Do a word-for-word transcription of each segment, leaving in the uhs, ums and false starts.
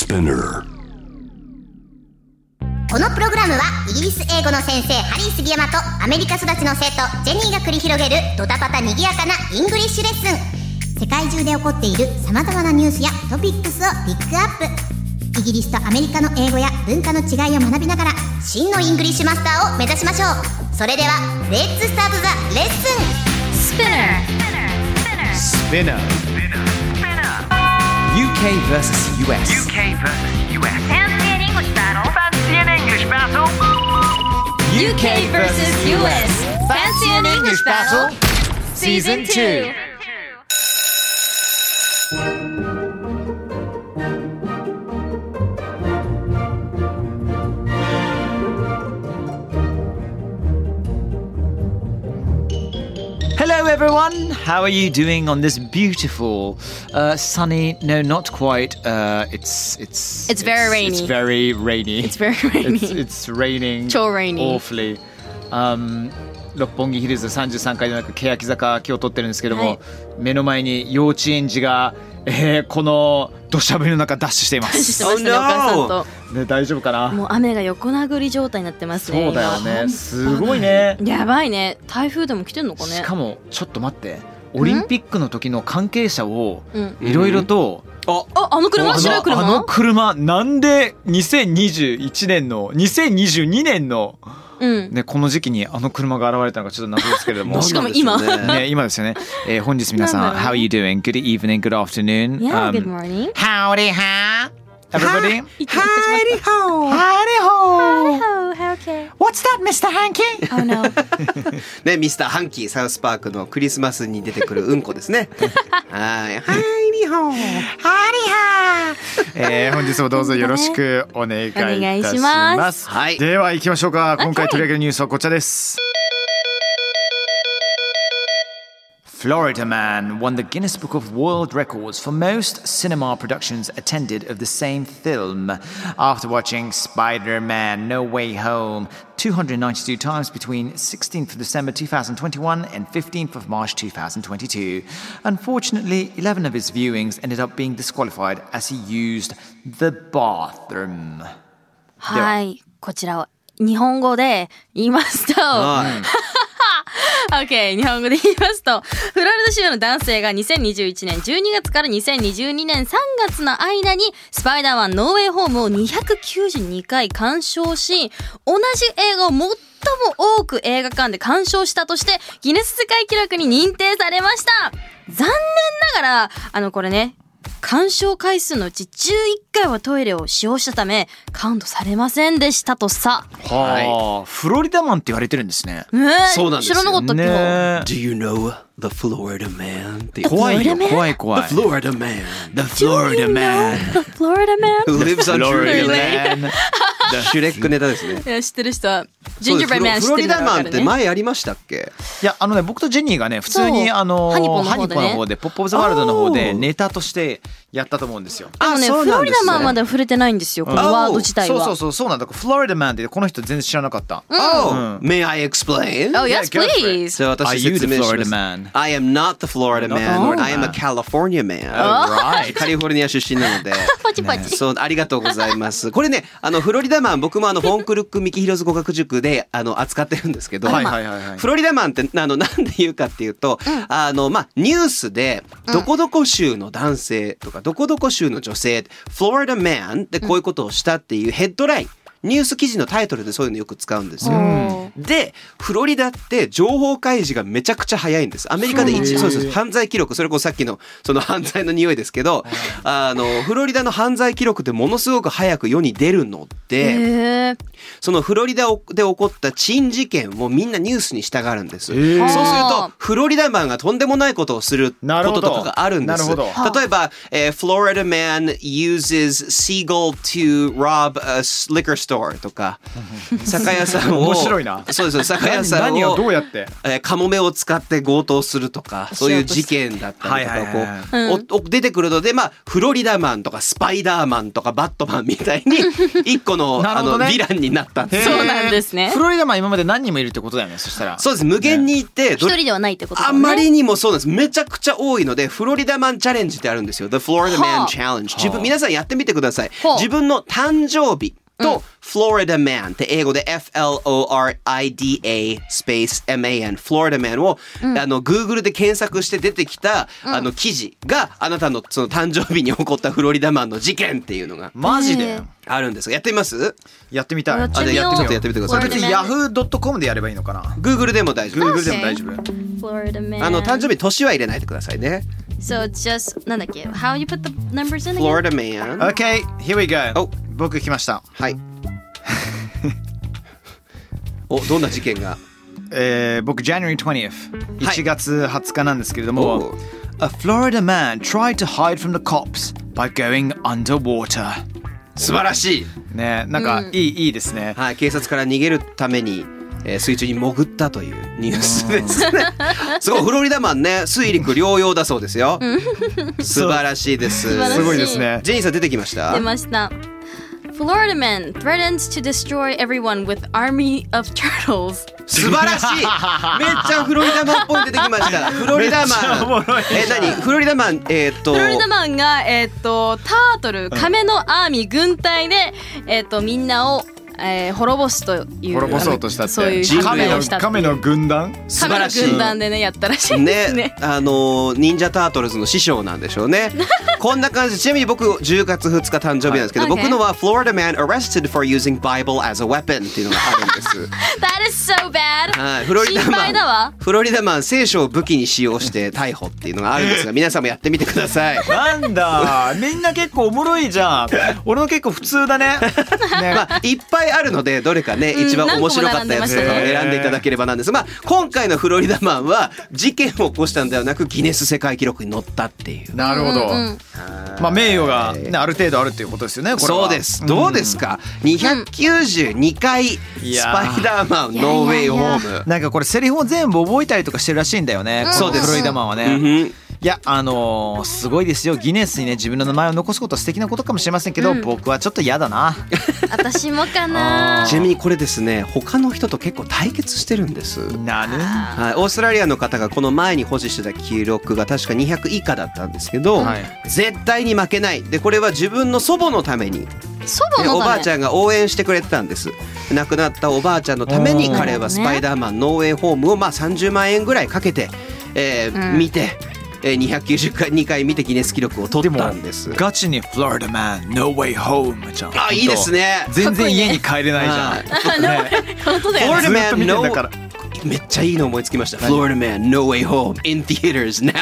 Spinner。 このプログラムはイギリス英語の先生ハリー杉山とアメリカ育ちの生徒ジェニーが繰り広げるドタパタにぎやかなイングリッシュレッスン。世界中で起こっている様々なニュースやトピックスをピックアップ。イギリスとアメリカの英語や文化の違いを学びながら真のイングリッシュマスターを目指しましょう。それではレッツスタートザレッスン。スピナースピナー ユーケー vs ユーエスユーケー vs ユーエス Fancy an English battle Fancy an English battle ユーケー vs ユーエス Fancy an English Battle Season two。Hello everyone, how are you doing on this beautiful, uh, sunny, no not quite, uh, it's, it's, It's very rainy. It's very rainy. It's very rainy. It's, it's raining. 超 rainy. Awfully. Um, 六本木ヒルズさんじゅうさんかいじゃなく欅坂今日撮ってるんですけども、はい、目の前に幼稚園児が、えー、この土砂降りの中ダッシュしています。 ダッシュしてましたね、お母さんと。 ね、大丈夫かな。 もう雨が横殴り状態になってますね。 そうだよね。すごいね。 やばいね。台風でも来てんのかね。 しかもちょっと待って。オリンピックの時の関係者をいろいろと、 うん、あ, あ, あの車白い車あの車なんでにせんにじゅういちねんのにせんにじゅうにねんのうんね、この時期にあの車が現れたのがちょっと謎ですけれどもしかも今ね、今ですよね、えー、本日皆さん How are you doing? Good evening, good afternoon Yeah, good morning Howdy ha Everybody Howdy ho Howdy ho Howdy ho Okay What's that, ミスター Hanky? Oh no ね、ミスターハンキーサウスパークのクリスマスに出てくるうんこですねはい、ハイリホーハイリハー、えー、本日もどうぞよろしくお願いいたします。はい、では行きましょうか。今回取り上げるニュースはこちらです。Florida man won the Guinness Book of World Records for most cinema productions attended of the same film after watching Spider-Man No Way Home two hundred ninety-two times between sixteenth of December twenty twenty-one and fifteenth of March twenty twenty-two. Unfortunately, eleven of his viewings ended up being disqualified as he used the bathroom. はい、こちらを日本語で言いますと、OK 日本語で言いますとフロリダ州の男性がにせんにじゅういちねんじゅうにがつからにせんにじゅうにねんさんがつの間にスパイダーマンノーウェイホームをにひゃくきゅうじゅうにかい鑑賞し同じ映画を最も多く映画館で鑑賞したとしてギネス世界記録に認定されました。残念ながらあのこれね鑑賞回数のうちじゅういっかいはトイレを使用したためカウントされませんでしたとさ。 はあ、フロリダマンって言われてるんですね。 えー、 そうなんですよ。 知らなかったっけ、ね、 Do you know the Florida man? って怖いよ、怖い怖い。 The Florida man The Florida man The Florida man Who lives on Florida man シュレックネタですね。 いや知ってる人はジンジャーブレッドマン知ってるのが分かるね。 フロリダマンって前やりましたっけ？ いやあのね僕とジェニーがね普通にあのハニポの方でねハニポの方でポップオブザワールドの方でネタとしてやったと思うんですよ。 でもねフロリダマンまでは触れてないんですよこのワード自体は。 そうそうそうそうなんだ。フロリダマンってこの人全然知らなかった。 Oh, may I explain? Oh yes, please. じゃあ私説明します。I am not the Florida man. I am a California man. Right. カリフォルニア出身なので。 パチパチ。 そうありがとうございます。これねあのフロリダマン僕もあのフォンクルックミキヒロズ語学塾であの扱ってるんですけど、 はいはいはいはい、 フロリダマンってあのなんで言うかっていうと、うん、あのまあニュースでどこどこ州の男性とか、うん、どこどこ州の女性、フロリダマンってこういうことをしたっていうヘッドライン。ニュース記事のタイトルでそういうのよく使うんですよ。で、フロリダって情報開示がめちゃくちゃ早いんです。アメリカで一そうです。犯罪記録、それこそさっきのその犯罪の匂いですけど、あのフロリダの犯罪記録ってものすごく早く世に出るので、そのフロリダで起こった珍事件をみんなニュースにしたがるんです。そうするとフロリダマンがとんでもないことをすることとかがあるんです。例えば、えー、Florida man uses seagull to rob a liquor store store とか酒屋さんを面白いな。 そうです酒屋さん何ををどうやって、 えー、カモメを使って強盗するとかそういう事件だったりとかはいはいはいこうおお出てくるので、まあ、フロリダマンとかスパイダーマンとかバットマンみたいに一個のあのなるほどねヴィランになったっていうそうなんですねフロリダマン今まで何人もいるってことだよね。そしたらそうです無限にいて、ど一人ではないってことだあもんね。 まりにもそうなんですめちゃくちゃ多いのでフロリダマンチャレンジってあるんですよ The Florida は Man あ Challenge 自分皆さんやってみてくださいはあ自分の誕生日と、Florida Man って英語で エフ エル オー アール アイ ディー エー スペース エム エー エヌ Florida Man を、あの Google で検索して出てきた、あの記事があなたのその誕生日に起こったフロリダマンの事件っていうのがマジであるんですがやってみますやってみたい。 やってみようあじゃあやってちょっとやってみてくださいそれ別に ヤフードットコム でやればいいのかな。 Google でも大丈夫 Google でも大丈夫。 Florida man. あの誕生日年は入れないでくださいね So it's just なんだっけ How you put the numbers in again? Florida Man Okay, here we go. お僕来ました。 はいおどんな事件がえー、僕 January twentieth はいいちがつはつかなんですけれどおも、 う A Florida man tried to hide from the cops by going underwater。 素晴らしいね、なんかいい、いいですね。 はい、警察から逃げるために、えー水中に潜ったというニュースですね。すごいフロリダマンね水陸両用だそうですよ。素晴らしいです。 素晴らしいすごいですね。 ジェニーさん出てきました出ました。Florida man threatens to destroy everyone with army of turtles. 素晴らしいめっちゃフロリダマンっぽい出てきましたフロリダめっちゃおもマンろいえ何フロリダマンえーっとフロリダマンが、えーっとタートル亀のアーミー軍隊で、えーっとみんなを、えー滅ぼすという滅ぼそうとしたって。 そういう人類を亀の発明をしたっていう亀の軍団。 素晴らしい亀の軍団でねやったらしいですねね、あの忍者タートルズの師匠なんでしょうねこんな感じちなみに僕じゅうがつふつか誕生日なんですけど、 はい僕のは Florida man arrested for using Bible as a weapon っていうのがあるんです That is so bad、 はい、フロリダ心マン配だわフロリダマン聖書を武器に使用して逮捕っていうのがあるんですが皆さんもやってみてくださいなんだ、みんな結構おもろいじゃん。俺の結構普通だね。ね、 まあいっぱいあるのでどれかね一番面白かったやつとかを選んでいただければなんですが、まあ今回のフロリダマンは事件を起こしたんではなくギネス世界記録に載ったっていうなるほど。 うんうんまあ名誉が、ね、ある程度あるっていうことですよね。これはそうですどうですか、にひゃくきゅうじゅうにかいスパイダーマンノーウェイホームなんかこれセリフを全部覚えたりとかしてるらしいんだよね。 そうですフロリダマンはね。 うんうんいやあのー、すごいですよ。ギネスにね自分の名前を残すことは素敵なことかもしれませんけど、僕はちょっと嫌だな。 私もかなちなみにこれですね他の人と結構対決してるんですなる。 はい、オーストラリアの方がこの前に保持してた記録が確かにひゃく以下だったんですけど、 はい絶対に負けないでこれは自分の祖母のために祖母のためでおばあちゃんが応援してくれてたんです亡くなったおばあちゃんのためにおー彼はスパイダーマンノーウェイホームをまあさんじゅうまんえんぐらいかけて、えー見て、えー、にひゃくきゅうじゅうにかい見てギネス記録を取ったんですガチにフロリダマン No way home じゃん。 あいいですね全然家に帰れないじゃん。ね本当だよね Florida ずっと見 Man てんだから No めっちゃいいの思いつきました Florida Man No way home in theaters now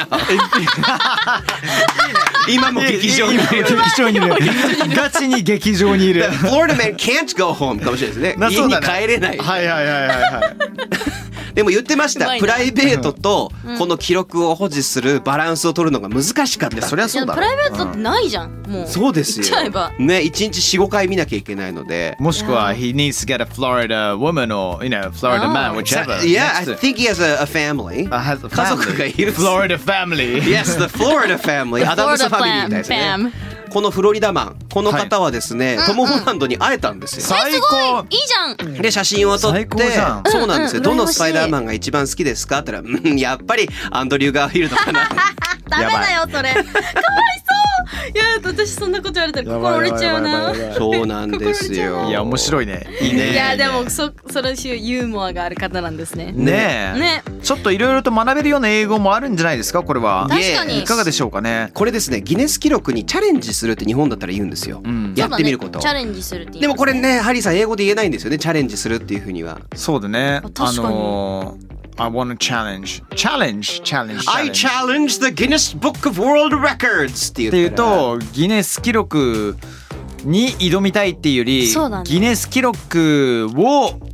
今も劇場にいる劇場にいる。ガチに劇場にいる。 Florida Man can't go home かもしれないですね家になそうだね帰れないはいはいはいはいはい。 でも言ってましたうまいなプライベートとこの記録を保持するバランスを取るのが難しかったそりゃそうだろ。 プライベートってないじゃんもうそうですよ言っちゃえばねいちにちよんごかい見なきゃいけないのでもしくは he needs to get a Florida woman or you know Florida man whichever. Yeah I next to- think he has a, a family Uh, has a 家族がいる Florida family. Yes the Florida family アダムスファミリーみたいですねこのフロリダマンこの方はですね、トム・ホランドに会えたんですよ、 最高。 いいじゃんで写真を撮って最高じゃんそうなんですよ、 うんどのスパイダーマンが一番好きですかって言ったらうんやっぱりアンドリュー・ガーフィールドかなダメだよそれかわいそういや私そんなこと言われたら心折れちゃうなそうなんですよいや面白いね。いいね。 いやでもそそれしユーモアがある方なんですねねえ。 ねちょっといろいろと学べるような英語もあるんじゃないですかこれは。 確かにいかがでしょうかね。 これですねギネス記録にチャレンジするって日本だったら言うんですよ、 んやってみること、 そうだねチャレンジするって言いでますもこれねハリーさん英語で言えないんですよねチャレンジするっていうふうにはそうだね。 確かにのー I want to challenge. Challenge, challenge, I challenge. challenge the Guinness Book of World Records って言っていうったらとギネス記録に挑みたいっていうより、 そうだねギネス記録を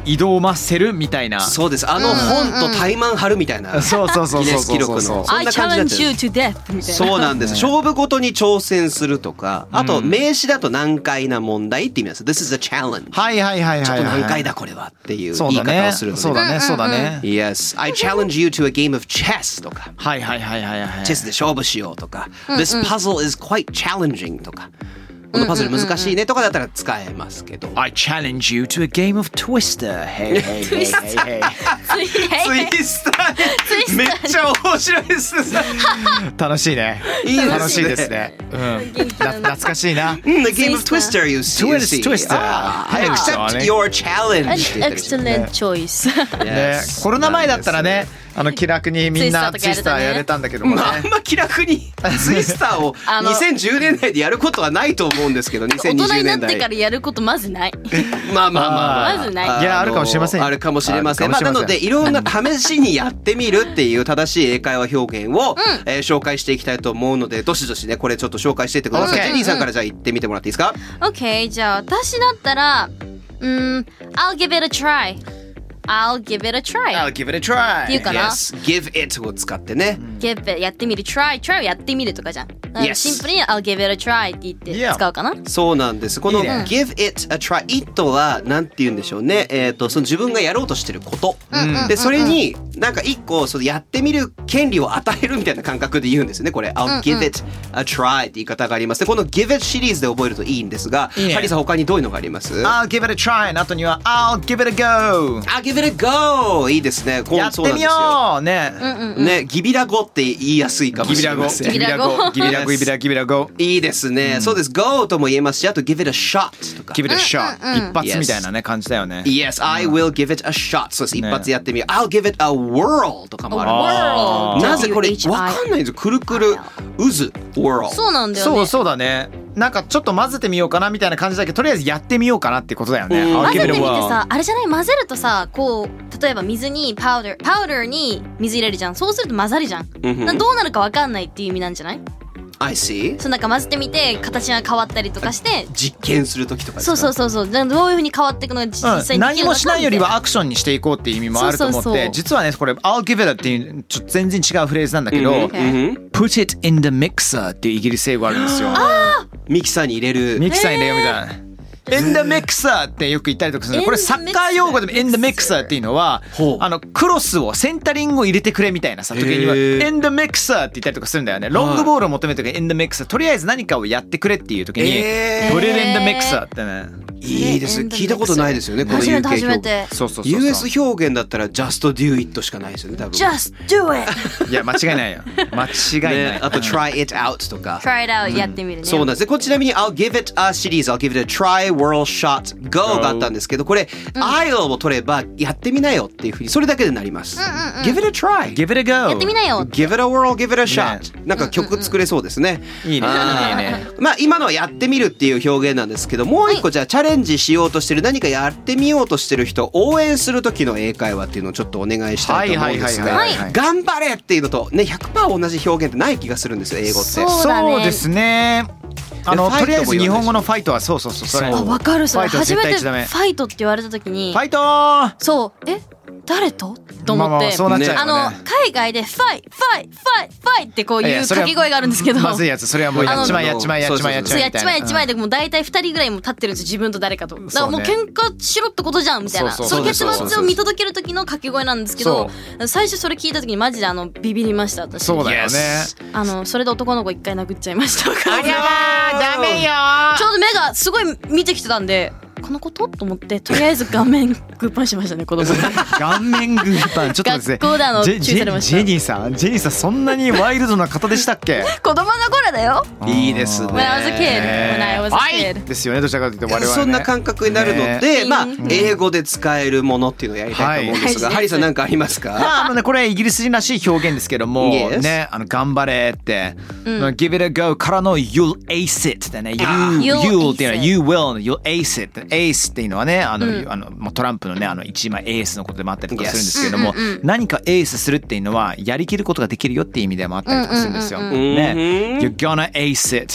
挑ませるみたいな。 そうです。あの本と対マン張るみたいな。 そうそうそうそうそうそう。 ギネス記録の。そんな感 I じになって challenge る you to death みたいな。 そうなんです。勝負ごとに挑戦するとか、あと名詞だと難解な問題って意味なんです。This is a challenge。 はいはいはいはいはい。 ちょっと難解だこれはっていうそう言いだね。 方をするので。 そうだね。そうだね。 Yes, I challenge you to a game of chess とか。 はいはいはいはいはい。 チェスで勝負しようとか。This puzzle is quite challenging とか。このパズル難しいねとかだったら使えますけど。 I challenge you to a game of Twister. Hey, hey, hey, hey, hey. ツイスターめっちゃ面白いですね。 楽しいね。 いいですね楽しいですね。うん。な懐かしいな。 The game of Twister you see. Twist, Twister. I accept your challenge. An excellent choice ね、コロナ前だったらね、あの気楽にみんなツイスターやれたんだけどもね。 まあ、あんま気楽にツイスターをあのにせんじゅうねんだいでやることはないと思うんですけど、 大人にせんにじゅうになってねんだい。 からやることまずない。 まあまあまあまずないのいやあるかもしれませんあるかもしれません。まあ、 あるかもしれませんなのでいろんな試しにやってみるっていう正しい英会話表現を、えー紹介していきたいと思うので、どしどしねこれちょっと紹介していってください。 OK ジェニーさんからじゃあ言ってみてもらっていいですか？ OK じゃあ私だったらうーん I'll give it a try I'll give it a try I'll give it a try. っていうかな、 Yes, give it を使ってね。 give it やってみる try try をやってみるとかじゃん。だから Yes シンプルに I'll give it a try って言って Yeah 使うかな。 そうなんです。このいいね give it a try it はなんて言うんでしょうね。えっとその自分がやろうとしてることで、それになんか一個そのやってみる権利を与えるみたいな感覚で言うんですね。これ I'll give it a try って言い方がありますね。この give it シリーズで覚えるといいんですが、 いいねハリーさん他にどういうのがあります？ I'll give it a try の後には I'll give it a go. I'll give it a go いいですね。こうやってみようね。 ね、ギビラゴって言いやすいかもギビラゴ、 しれません。 ギビラゴ、ギビラゴ、ギビラギビラゴ。 いいですね。そうです。go とも言えますし、あと give it a shot とか。 Give it a shot. 一発みたいなね感じだよね。 Yes, I will give it a shot. そうです。一発やってみよう。I'll give it a whirl とかもあるんあーです。なぜこれ W H I わかんないんですよ。くるくる渦 whirl。 そうなんだよね。 そうそうだね。なんかちょっと混ぜてみようかなみたいな感じだけど、とりあえずやってみようかなってことだよね。 うん I'll 混 give ぜ it て a みて whirl. さ、あれじゃない、混ぜるとさ、こう例えば水にパウダーパウダーに水入れるじゃん。そうすると混ざるじゃん。 うんなどうなるかわかんないっていう意味なんじゃない？ I see。 そうなんか混ぜてみて形が変わったりとかして実験するときとかですか？ そうそうそうそうだどういう風に変わっていくのが実際にできるうん、 のか何もしないよりはみアクションにしていこうっていう意味もあると思って、 そうそうそう実はねこれ I'll give it a っていうちょっと全然違うフレーズなんだけど、 うんうん Put it in the mixer っていうイギリス英語あるんですよ。 ミキサーに入れる。 ミキサーに入れようみたいな。In the mixer ってよく言ったりとかするの。これサッカー用語でも In the mixer っていうのはほうあのクロスをセンタリングを入れてくれみたいなさ時にはへー In the mixer って言ったりとかするんだよね。ロングボールを求めてるから In the mixer とりあえず何かをやってくれっていう時にへー Put it in the mixer ってね。 いいです。聞いたことないですよね。この初めてユーケー初めてそうそうそうそう。 ユーエス 表現だったら just do it しかないですよね。多分。 Just do it いや間違いないよ。間違いない。 ね、あと try it out とか。 try it out やってみるね。 そうなんですね。これちなみに I'll give it a シリーズ I'll give it a try, whirl, shot, go があったんですけど、これ、I'll を取ればやってみなよっていうふうにそれだけでなります。Give it a try. Give it a go。 やってみなよ。 Give it a whirl, give it a shot. なんか曲作れそうですね。 いいね。 あーいいね。 まあ今のはやってみるっていう表現なんですけど、もう一個じゃあチャレンジしようとしてる何かやってみようとしてる人応援する時の英会話っていうのをちょっとお願いしたいと思うんですが、 はいはいはいはい頑張れっていうのとね ひゃくパーセント 同じ表現ってない気がするんですよ英語って。 そうだねそうですね。あのファイトとりあえずも言わないし日本語のファイトはそうそうそうそれ。 そうあ、わかるそれ。 ファイトは初めてフ絶対言っちゃダメァイトって言われた時にファイトー。 そうえ誰とと思って、 まあまあそうなっちゃうあのよね。 海外でファイファイファイファイってこういういやそれは掛け声があるんですけど、 まずいやつそれはもうやっちまえやっちまえやっちまえやっちそうまえみたいな。 やっちまえやっちまえでもう大体ふたりぐらいも立ってるんですよ自分と誰かと。だからもう喧嘩しろってことじゃんみたいな。 そうそのそうそう結末を見届ける時の掛け声なんですけど、最初それ聞いた時にマジであのビビりました私。 そうだよね。 あのそれで男の子一回殴っちゃいました。 ありゃーダメよー。 ちょうど目がすごい見てきてたんで。このことと思ってとりあえず顔面グーパンしましたね子供に。 顔面グーパンちょっとですね。 学校であのジェ注意されましたジェジェニーさんジェニーさんそんなにワイルドな方でしたっけ？ 子供の頃だよ。 いいですね。 When I was a kid When I was a はい kid ですよねどちらかというと我々はね。 そんな感覚になるので、 ねまあうん英語で使えるものっていうのをやりたいと思うんですが、 はいハリーさん何かありますか？ まああのねこれイギリス人らしい表現ですけども Yes ねあの頑張れって、Give it a go からの You'll ace it ってね You You'll You'll っていうのは ace You will You'll ace it Ace っていうのはねあの、あのまあトランプのねあの一枚エースのことでもあったりとかするんですけれども、何かエースするっていうのはやりきることができるよっていう意味でもあったりとかするんですよ。ね You're gonna ace it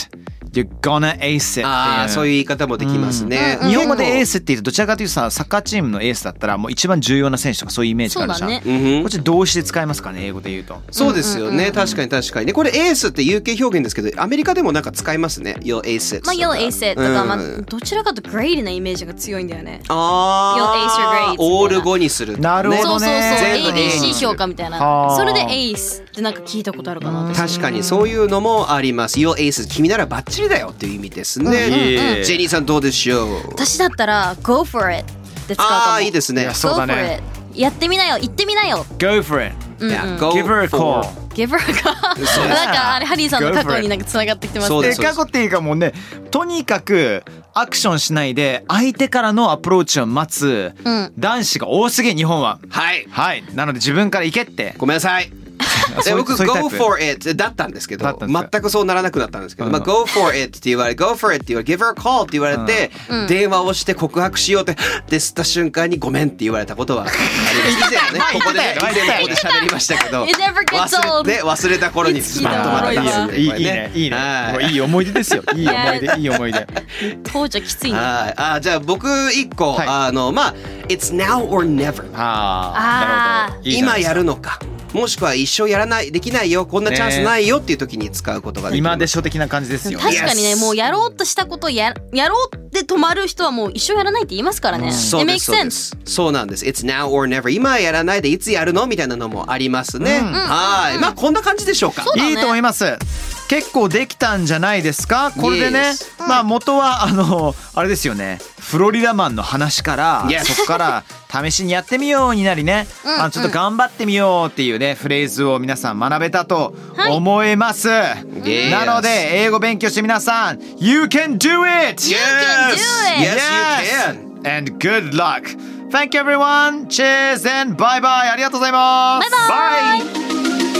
You're gonna ace it ああ、そういう言い方もできますね。 日本語でエースって言うとどちらかというとさ、サッカーチームのエースだったらもう一番重要な選手とかそういうイメージがあるじゃん。 そうだねこっち動詞で使いますかね、英語で言うと。 そうですよね、確かに確かにね。これエースって ユーケー 表現ですけど、アメリカでもなんか使いますね。You'll ace it まあ You'll ace it だからまあうんどちらかと grade なイメージが強いんだよね。 あ You'll ace your grades オールごにする、ね、 なるほどそうそうそう、 全部エービーシー A にする評価みたいな。 はあそれで ace ってなんか聞いたことあるかな。私確かにそういうのもあります。You'll ace it 君ならバッチリだよっていう意味ですね。 うんうんうんジェニーさんどうでしょう。 私だったら go for it って使うかも。 ああいいですね。 いやそうだね go for it やってみなよ、行ってみなよ。 Go for it. いや go Give her a for call. give her a call なんかあれハリーさんの過去になんかつながってきてますね。 そうですで過去っていうかもうね、とにかくアクションしないで相手からのアプローチを待つうん男子が多すぎ、日本は。 はいはい。なので自分から行けって。 ごめんなさい。で僕そういうタイ go プ for it だったんですけどだったんですか全くそうならなくなったんですけど、 うんまあ go for it って言われ go for it って言われ give her a call って言われて、電話をして告白しようってで吸った瞬間にごめんって言われたことはあります。以前ねここでね以前ここで喋りましたけど It never gets 忘 old れて忘れた頃にスパッとまた出すんでいいこれねいいねはいいい思い出ですよ。いい思い出いい思い出。 当時はきついね。 はいあじゃあ僕一個、 はいあのまあ It's now or never ああ、 あーなるほど。いいじゃない今ですかやるのかもしくは一生やらないできないよこんなチャンスないよっていう時に使うことができます。 今でしょ的な感じですよ。 確かにね、 Yes もうやろうとしたことをややろうって止まる人はもう一生やらないって言いますからね。 そう It で makes すそうで sense すそうなんです It's now or never 今やらないでいつやるのみたいなのもありますね、はいまあこんな感じでしょうか。 そうだねいいと思います。結構できたんじゃないですかこれでね。 Yes まあ元はあのあれですよね、フロリダマンの話から、 Yes そこから試しにやってみようになりね、あのちょっと頑張ってみようっていうねフレーズを皆さん学べたと思います、 Yes なので英語勉強して皆さん You can do it! Yes! can do it! Yes, you can! And good luck! Thank you everyone! Cheers and bye bye! ありがとうございます！ バイバイ Bye!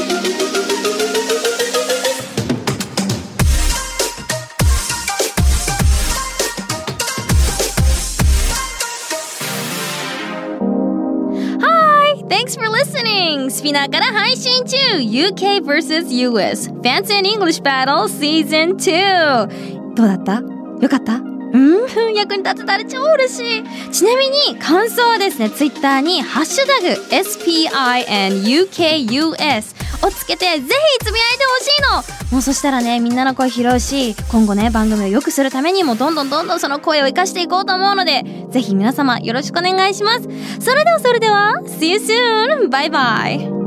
Thanks for listening! スピナーから配信中 ユーケー vs ユーエス Fancy and English Battle Season ツー どうだった？よかった？うん役に立てたら超嬉しい。ちなみに感想はですね、ツイッターにハッシュタグ エスピーアイエヌユーケーユーエス をつけてぜひつぶやいてほしいの。もうそしたらね、みんなの声拾うし、今後ね番組を良くするためにもどんどんどんどんその声を生かしていこうと思うので、ぜひ皆様よろしくお願いします。それではそれでは See you soon! バイバイ。